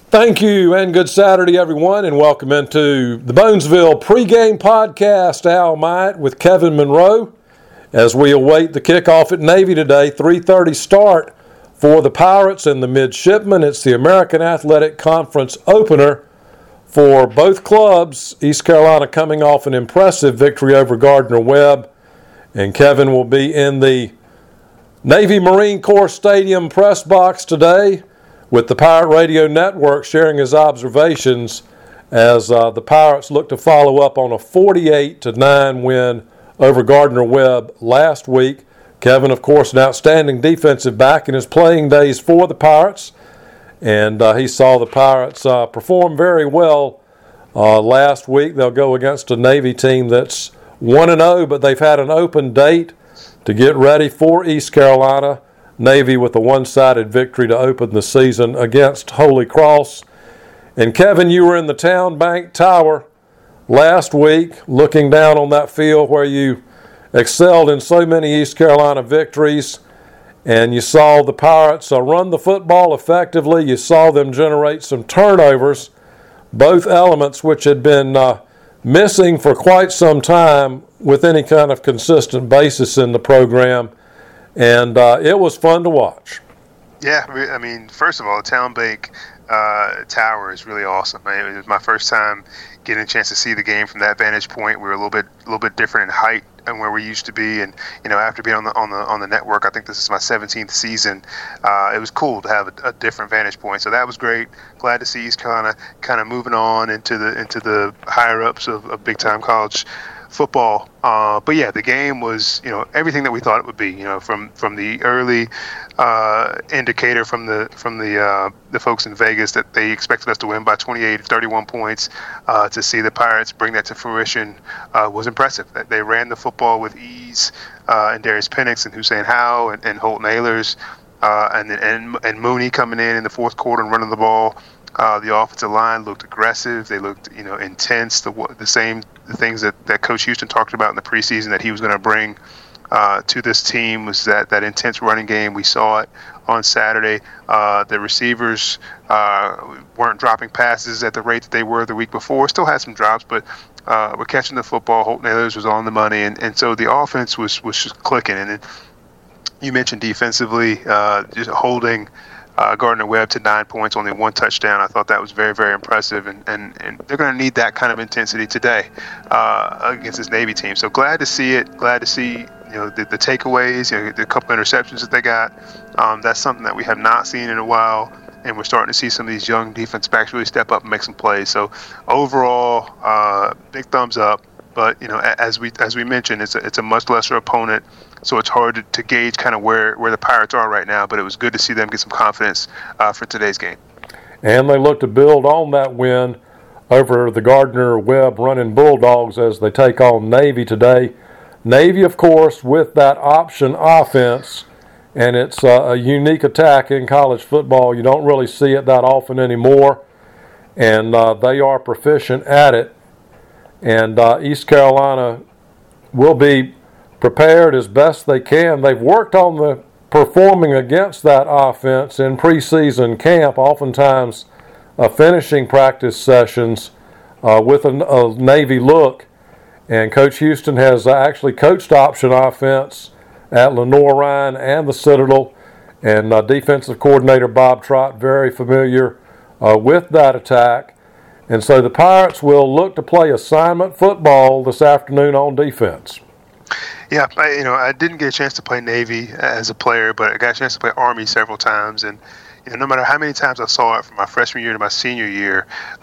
Thank you, and good Saturday, everyone, and welcome into the Bonesville pregame podcast, Al Myatt with Kevin Monroe, as we await the kickoff at Navy today, 3:30 start for the Pirates and the Midshipmen. It's the American Athletic Conference opener for both clubs. East Carolina coming off an impressive victory over Gardner-Webb, and Kevin will be in the Navy Marine Corps Stadium press box today with the Pirate Radio Network sharing his observations as the Pirates look to follow up on a 48-9 win over Gardner-Webb last week. Kevin, of course, an outstanding defensive back in his playing days for the Pirates, and he saw the Pirates perform very well last week. They'll go against a Navy team that's 1-0, but they've had an open date to get ready for East Carolina. Navy with a one-sided victory to open the season against Holy Cross. And Kevin, you were in the Town Bank Tower last week looking down on that field where you excelled in so many East Carolina victories, and you saw the Pirates run the football effectively. You saw them generate some turnovers, both elements which had been missing for quite some time with any kind of consistent basis in the program. And it was fun to watch. Yeah, I mean, first of all, the Town Bank Tower is really awesome. It was my first time getting a chance to see the game from that vantage point. We were a little bit different in height than where we used to be, and after being on the network, I think this is my 17th season. It was cool to have a different vantage point, so that was great. Glad to see East Carolina kind of moving on into the higher ups of big time college football. But yeah, the game was everything that we thought it would be. From the early indicator from the folks in Vegas that they expected us to win by 28, 31 points. To see the Pirates bring that to fruition was impressive. They ran the football with ease, and Darius Penix and Hussein Howe and Holton Ahlers, and Mooney coming in the fourth quarter and running the ball. The offensive line looked aggressive. They looked, intense. The things that Coach Houston talked about in the preseason that he was going to bring to this team was that intense running game. We saw it on Saturday. The receivers weren't dropping passes at the rate that they were the week before. Still had some drops, but were catching the football. Holton Ahlers was on the money, and so the offense was just clicking. And then you mentioned defensively, just holding Gardner-Webb to 9 points, only one touchdown. I thought that was very, very impressive, and they're going to need that kind of intensity today against this Navy team. So glad to see it. Glad to see the takeaways, the couple interceptions that they got. That's something that we have not seen in a while, and we're starting to see some of these young defense backs really step up and make some plays. So overall, big thumbs up. But as we mentioned, it's a much lesser opponent. So it's hard to gauge kind of where the Pirates are right now, but it was good to see them get some confidence for today's game. And they look to build on that win over the Gardner-Webb running Bulldogs as they take on Navy today. Navy, of course, with that option offense, and it's a unique attack in college football. You don't really see it that often anymore, and they are proficient at it. And East Carolina will be prepared as best they can. They've worked on the performing against that offense in preseason camp, oftentimes finishing practice sessions with a Navy look. And Coach Houston has actually coached option offense at Lenoir-Rhyne and the Citadel. And defensive coordinator Bob Trott very familiar with that attack. And so the Pirates will look to play assignment football this afternoon on defense. Yeah, I didn't get a chance to play Navy as a player, but I got a chance to play Army several times, and no matter how many times I saw it from my freshman year to my senior year,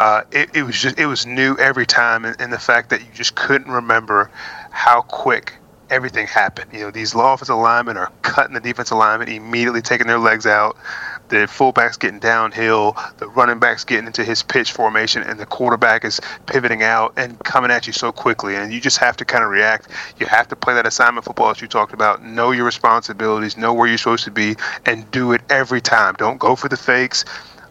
it was new every time, and the fact that you just couldn't remember how quick everything happened. These offensive linemen are cutting the defensive linemen, immediately taking their legs out. The fullback's getting downhill, the running back's getting into his pitch formation, and the quarterback is pivoting out and coming at you so quickly. And you just have to kind of react. You have to play that assignment football that you talked about, know your responsibilities, know where you're supposed to be, and do it every time. Don't go for the fakes.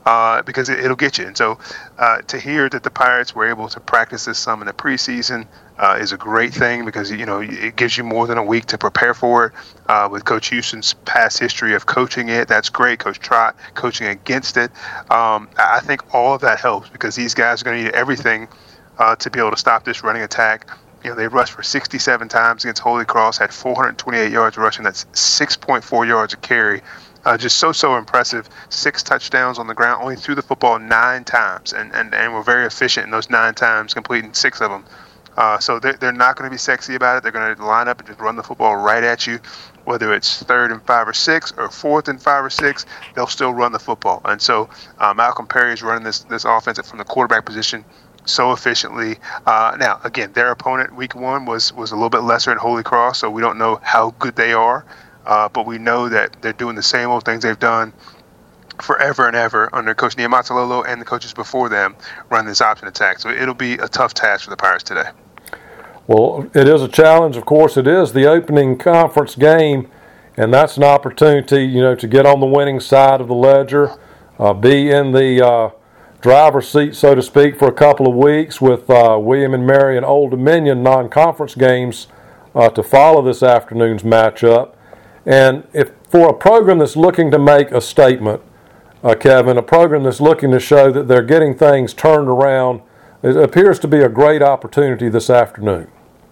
because it'll get you. And so to hear that the Pirates were able to practice this some in the preseason is a great thing, because it gives you more than a week to prepare for it. With Coach Houston's past history of coaching it, that's great. Coach Trott coaching against it. I think all of that helps, because these guys are going to need everything to be able to stop this running attack. They rushed for 67 times against Holy Cross, had 428 yards rushing. That's 6.4 yards a carry. Just so impressive. 6 touchdowns on the ground, only threw the football 9 times, and were very efficient in those 9 times, completing 6 of them. So they're not going to be sexy about it. They're going to line up and just run the football right at you. Whether it's 3rd and 5 or 6 or 4th and 5 or 6, they'll still run the football. And so Malcolm Perry is running this offense from the quarterback position so efficiently. Now, again, their opponent week 1 was a little bit lesser in Holy Cross, so we don't know how good they are. But we know that they're doing the same old things they've done forever and ever under Coach Niumatalolo and the coaches before them, run this option attack. So it'll be a tough task for the Pirates today. Well, it is a challenge. Of course, it is the opening conference game, and that's an opportunity, to get on the winning side of the ledger, be in the driver's seat, so to speak, for a couple of weeks, with William and Mary and Old Dominion non-conference games to follow this afternoon's matchup. And if for a program that's looking to make a statement, Kevin, a program that's looking to show that they're getting things turned around, it appears to be a great opportunity this afternoon.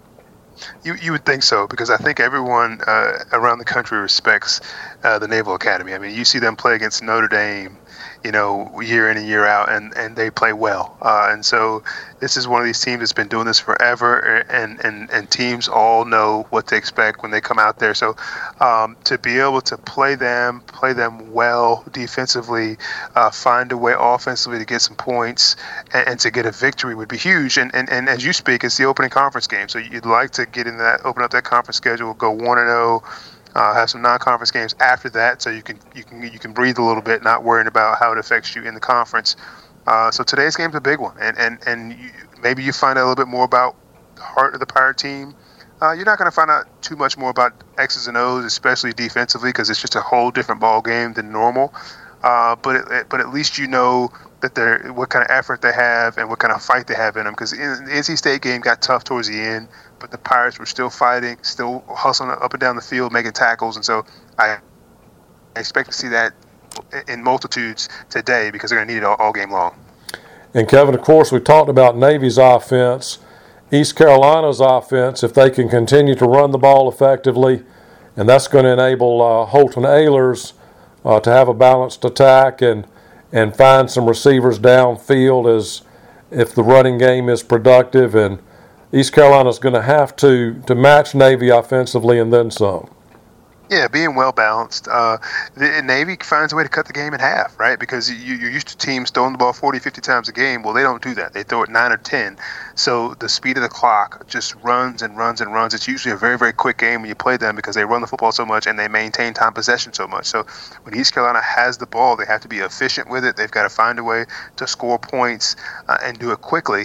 You would think so, because I think everyone around the country respects the Naval Academy. I mean, you see them play against Notre Dame, year in and year out, and they play well. And so this is one of these teams that's been doing this forever, and teams all know what to expect when they come out there. So to be able to play them well defensively, find a way offensively to get some points, and to get a victory would be huge. And as you speak, it's the opening conference game, so you'd like to get in that, open up that conference schedule, go 1-0. Have some non-conference games after that, so you can breathe a little bit, not worrying about how it affects you in the conference. So today's game's a big one, and maybe you find out a little bit more about the heart of the Pirate team. You're not going to find out too much more about X's and O's, especially defensively, because it's just a whole different ball game than normal. But at least you know that what kind of effort they have and what kind of fight they have in them. Because the NC State game got tough towards the end, but the Pirates were still fighting, still hustling up and down the field, making tackles. And so I expect to see that in multitudes today, because they're going to need it all game long. And Kevin, of course, we talked about Navy's offense. East Carolina's offense, if they can continue to run the ball effectively, and that's going to enable Holton Ahlers to have a balanced attack and find some receivers downfield as if the running game is productive. And East Carolina's going to have to match Navy offensively and then some. Yeah, being well balanced. The Navy finds a way to cut the game in half, right? Because you're used to teams throwing the ball 40, 50 times a game. Well, they don't do that. They throw it 9 or 10. So the speed of the clock just runs and runs and runs. It's usually a very, very quick game when you play them, because they run the football so much and they maintain time possession so much. So when East Carolina has the ball, they have to be efficient with it. They've got to find a way to score points and do it quickly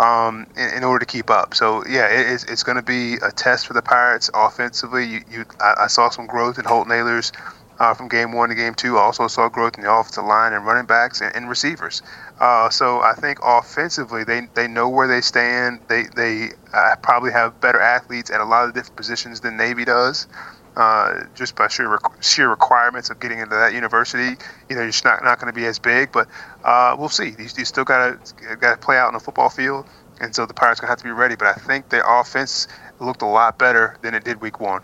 in order to keep up. So, yeah, it's going to be a test for the Pirates offensively. I saw some growth in Holton Ahlers from game 1 to game 2. I also saw growth in the offensive line and running backs and receivers. So I think offensively they know where they stand. They probably have better athletes at a lot of different positions than Navy does, just by sheer requirements of getting into that university. You're just not going to be as big, but we'll see. You still got to play out on a football field, and so the Pirates are going to have to be ready. But I think their offense looked a lot better than it did week 1.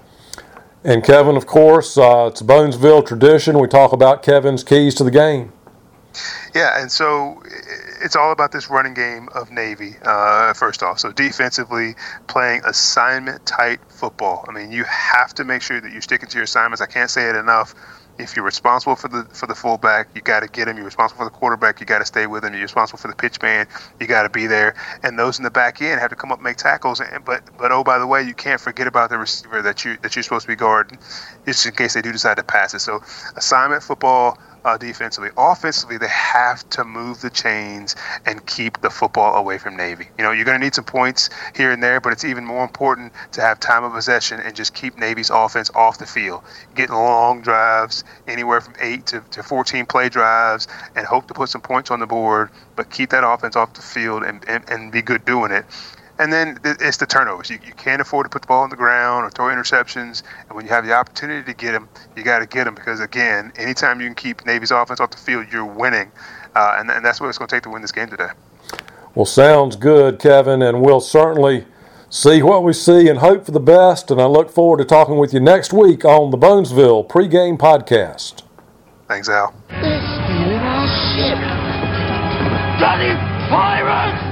And Kevin, of course, it's a Bonesville tradition. We talk about Kevin's keys to the game. Yeah, and so it's all about this running game of Navy, first off. So defensively, playing assignment-tight football. I mean, you have to make sure that you're sticking to your assignments. I can't say it enough. If you're responsible for the fullback, you got to get him. You're responsible for the quarterback, you got to stay with him. You're responsible for the pitch man, you got to be there. And those in the back end have to come up and make tackles. But oh, by the way, you can't forget about the receiver that you're supposed to be guarding, just in case they do decide to pass it. So assignment football, defensively. Offensively, they have to move the chains and keep the football away from Navy. You know, you're going to need some points here and there, but it's even more important to have time of possession and just keep Navy's offense off the field. Getting long drives, anywhere from 8 to 14 play drives, and hope to put some points on the board, but keep that offense off the field and be good doing it. And then it's the turnovers. You can't afford to put the ball on the ground or throw interceptions. And when you have the opportunity to get them, you got to get them because, again, anytime you can keep Navy's offense off the field, you're winning. And that's what it's going to take to win this game today. Well, sounds good, Kevin, and we'll certainly see what we see and hope for the best. And I look forward to talking with you next week on the Bonesville Pregame Podcast. Thanks, Al. They're stealing our ship! Bloody pirates!